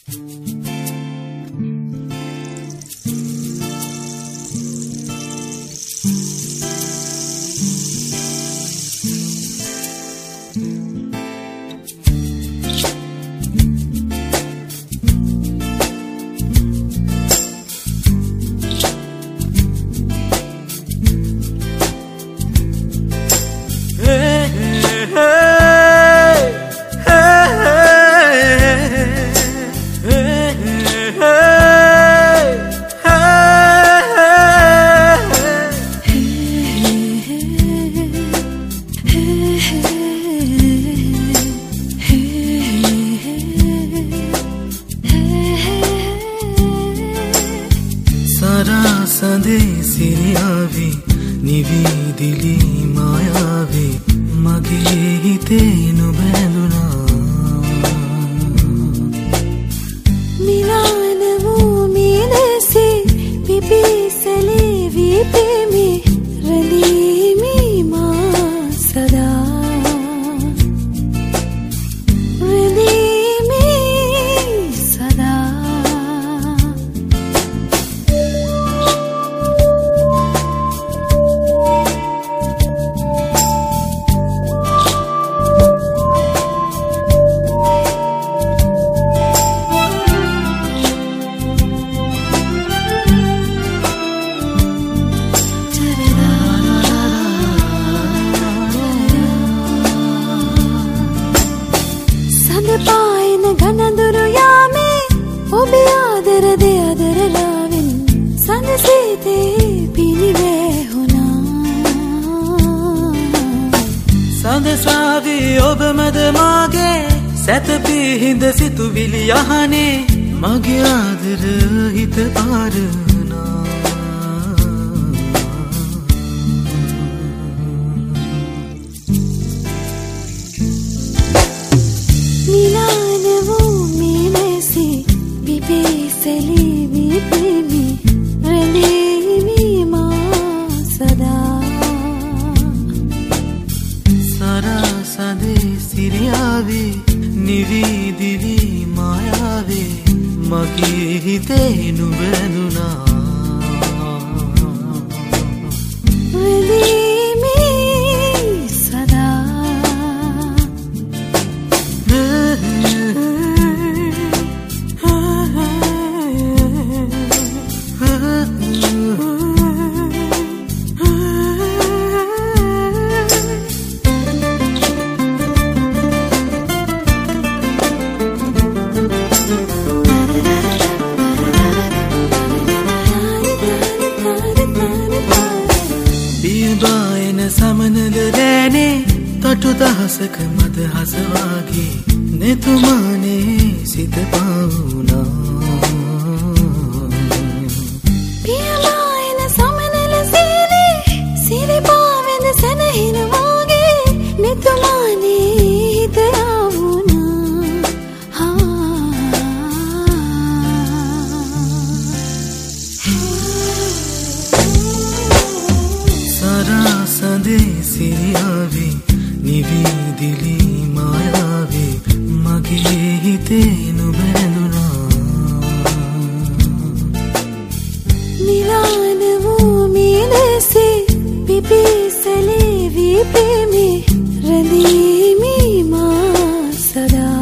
සඳේ සිරියාවි නිවිදිලි මායාවි මගේ හිතේ නොබැඳුනා මිලාන වූ මිලසේ පිපිසලේ විපෙමි රැඳීමි මා සදා රැඳීමි සදා පායන ගනඳුරු යාමේ ඔබේ ආදර දෙයදර ලාවෙන් සඳසීතේ පිනිවැහුණා සඳස්වාවී ඔබ මද මාගේ සැතපී හිඳ සිතුවිලි යහනේ මගේ ආදර හිත පාරනා මිලාන වූ මිලසේ පිපිසලි විපෙමි රැඳීමි මා සදා සරසඳේ සිරියාවි නිවිදිලි මායාවි මගේ හිතේ නොබැඳුනා රැඳීමි සදා බියබායන සමනල රෑනේ තටු දහසක මද හසවාගේ නෙතුමානේ සිත පාවුනා පියලායන සමනල සීනේ සිරිපාවෙන සැනහින වාගේ නෙතුමානේ හිත යාවුණා සරසඳේ සිරියාවි නිවිදිලි මායාවි මගේ හිතේ නොබැඳුනා මිලාන වූ මිලසේ පිපිසලේ විපෙමි රැඳීමි මා සදා